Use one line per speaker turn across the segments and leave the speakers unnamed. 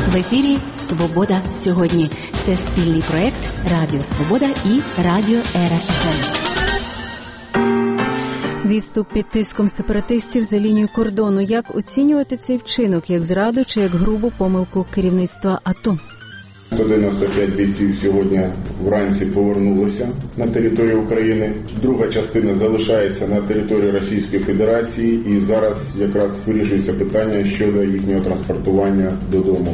В ефірі «Свобода сьогодні». Це спільний проєкт Радіо Свобода і Радіо РФМ.
Відступ під тиском сепаратистів за лінію кордону. Як оцінювати цей вчинок? Як зраду чи як грубу помилку керівництва АТО?
195 бійців сьогодні вранці повернулося на територію України. Друга частина залишається на території Російської Федерації і зараз якраз вирішується питання щодо їхнього транспортування додому.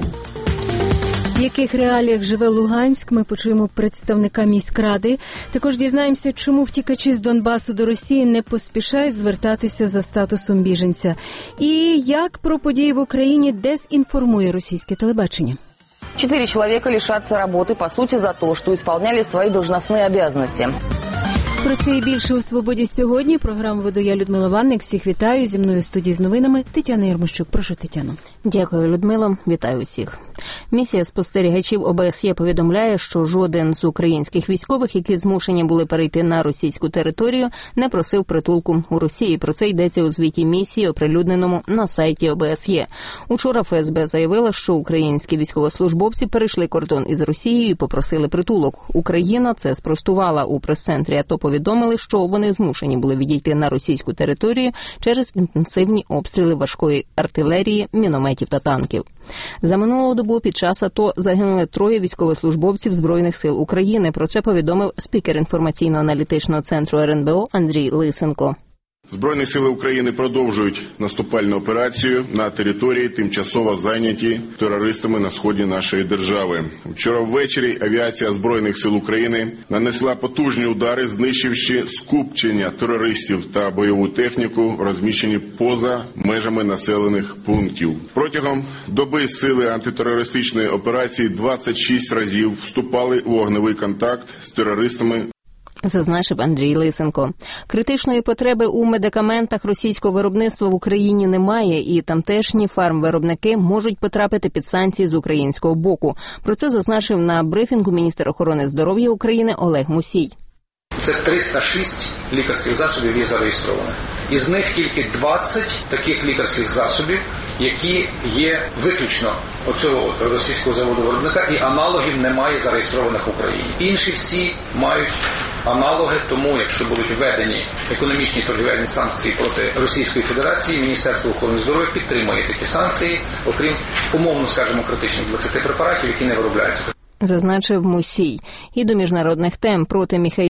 В яких реаліях живе Луганськ, ми почуємо представника міськради. Також дізнаємося, чому втікачі з Донбасу до Росії не поспішають звертатися за статусом біженця. І як про події в Україні дезінформує російське телебачення.
4 человека лишатся работы, по сути, за то, что исполняли свои должностные обязанности.
Про це і більше у «Свободі сьогодні». Програму веду я, Людмила Ванник. Всіх вітаю. Зі мною в студії з новинами Тетяна Єрмощук. Прошу, Тетяно.
Дякую, Людмило. Вітаю усіх. Місія спостерігачів ОБСЄ повідомляє, що жоден з українських військових, які змушені були перейти на російську територію, не просив притулку у Росії. Про це йдеться у звіті місії, оприлюдненому на сайті ОБСЄ. Учора ФСБ заявила, що українські військовослужбовці перейшли кордон із Росією і попросили притулок. Україна це спростувала. У прес-центрі АТО повідомили, що вони змушені були відійти на російську територію через інтенсивні обстріли важкої артилерії, мінометів та танків. За минулу добу під час АТО загинули 3 військовослужбовців Збройних сил України. Про це повідомив спікер інформаційно-аналітичного центру РНБО Андрій Лисенко.
Збройні сили України продовжують наступальну операцію на території, тимчасово зайняті терористами на сході нашої держави. Вчора ввечері авіація Збройних сил України нанесла потужні удари, знищивши скупчення терористів та бойову техніку, розміщені поза межами населених пунктів. Протягом доби сили антитерористичної операції 26 разів вступали у вогневий контакт з терористами,
зазначив Андрій Лисенко. Критичної потреби у медикаментах російського виробництва в Україні немає, і тамтешні фармвиробники можуть потрапити під санкції з українського боку. Про це зазначив на брифінгу міністр охорони здоров'я України Олег Мусій.
Це 306 лікарських засобів є зареєстрованих. Із них тільки 20 таких лікарських засобів, які є виключно оцього російського заводу-виробника, і аналогів немає зареєстрованих в Україні. Інші всі мають аналоги, тому якщо будуть введені економічні торгівельні санкції проти Російської Федерації, Міністерство охорони здоров'я підтримує такі санкції, окрім, умовно скажемо, критичних 20 препаратів, які не виробляються.
Зазначив Мусій. І до міжнародних тем. Проти